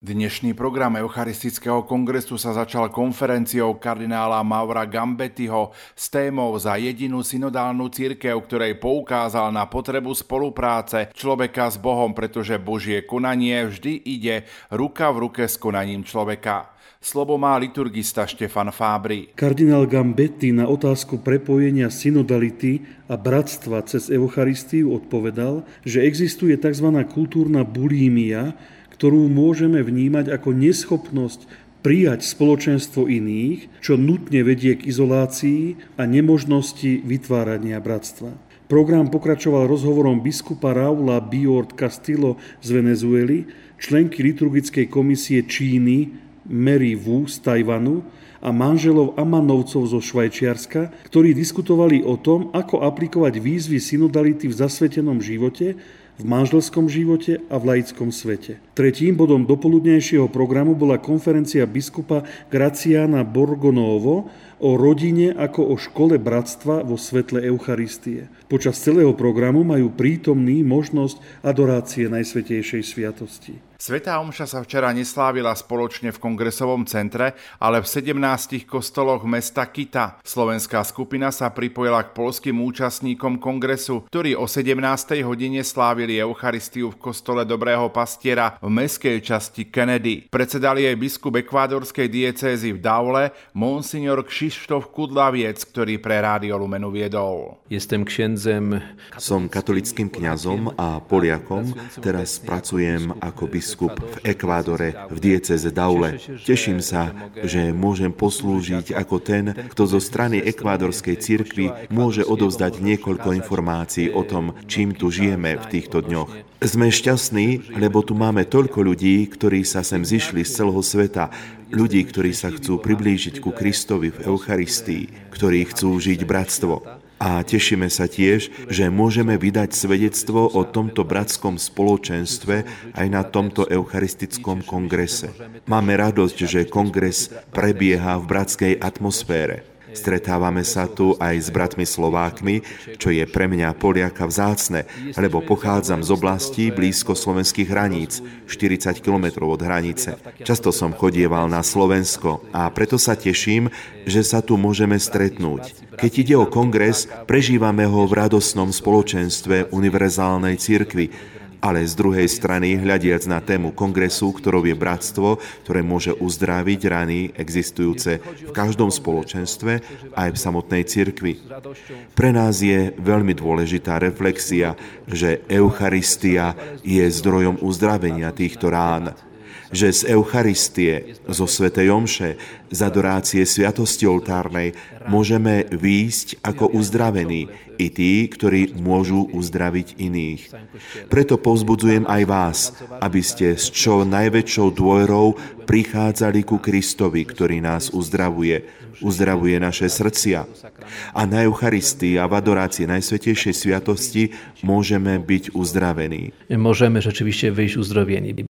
Dnešný program Eucharistického kongresu sa začal konferenciou kardinála Maura Gambettiho s témou Za jedinú synodálnu cirkev, ktorej poukázal na potrebu spolupráce človeka s Bohom, pretože Božie konanie vždy ide ruka v ruke s konaním človeka. Slovo má liturgista Štefan Fábri. Kardinál Gambetti na otázku prepojenia synodality a bratstva cez Eucharistiu odpovedal, že existuje tzv. Kultúrna bulímia, ktorú môžeme vnímať ako neschopnosť prijať spoločenstvo iných, čo nutne vedie k izolácii a nemožnosti vytvárania bratstva. Program pokračoval rozhovorom biskupa Raula Biord Castillo z Venezuely, členky liturgickej komisie Číny Mary Wu z Tajvanu a manželov Amanovcov zo Švajčiarska, ktorí diskutovali o tom, ako aplikovať výzvy synodality v zasvetenom živote, v manželskom živote a v laickom svete. Tretím bodom dopoludnejšieho programu bola konferencia biskupa Graciana Borgonovo o rodine ako o škole bratstva vo svetle Eucharistie. Počas celého programu majú prítomní možnosť adorácie Najsvätejšej sviatosti. Svätá omša sa včera neslávila spoločne v kongresovom centre, ale v 17 kostoloch mesta Kita. Slovenská skupina sa pripojila k poľským účastníkom kongresu, ktorí o 17. hodine slávili Eucharistiu v kostole Dobrého pastiera v mestskej časti Kennedy. Predsedal jej biskup ekvádorskej diecézy v Daule, monsignor Krzysztof Kudlaviec, ktorý pre Rádio Lumenu viedol. Som katolickým kňazom a Poliakom, teraz pracujem ako biskup v Ekvádore v diecéze Daule. Teším sa, že môžem poslúžiť ako ten, kto zo strany ekvádorskej cirkvi môže odovzdať niekoľko informácií o tom, čím tu žijeme v týchto dňoch. Sme šťastní, lebo tu máme toľko ľudí, ktorí sa sem zišli z celého sveta, ľudí, ktorí sa chcú priblížiť ku Kristovi v Eucharistii, ktorí chcú žiť bratstvo. A tešíme sa tiež, že môžeme vydať svedectvo o tomto bratskom spoločenstve aj na tomto eucharistickom kongrese. Máme radosť, že kongres prebieha v bratskej atmosfére. Stretávame sa tu aj s bratmi Slovákmi, čo je pre mňa Poliaka vzácne, lebo pochádzam z oblastí blízko slovenských hraníc, 40 kilometrov od hranice. Často som chodieval na Slovensko a preto sa teším, že sa tu môžeme stretnúť. Keď ide o kongres, prežívame ho v radosnom spoločenstve univerzálnej cirkvi, ale z druhej strany, hľadiac na tému kongresu, ktorou je bratstvo, ktoré môže uzdraviť rany existujúce v každom spoločenstve aj v samotnej cirkvi. Pre nás je veľmi dôležitá reflexia, že Eucharistia je zdrojom uzdravenia týchto rán. Že z Eucharistie, zo svätej omše, z adorácie sviatosti oltárnej môžeme výjsť ako uzdravení i tí, ktorí môžu uzdraviť iných. Preto povzbudzujem aj vás, aby ste s čo najväčšou dôverou prichádzali ku Kristovi, ktorý nás uzdravuje naše srdcia. A na Eucharistii a v adorácii Najsvätejšej sviatosti môžeme byť uzdravení. Môžeme rzeczywiście wyjść uzdrowieni.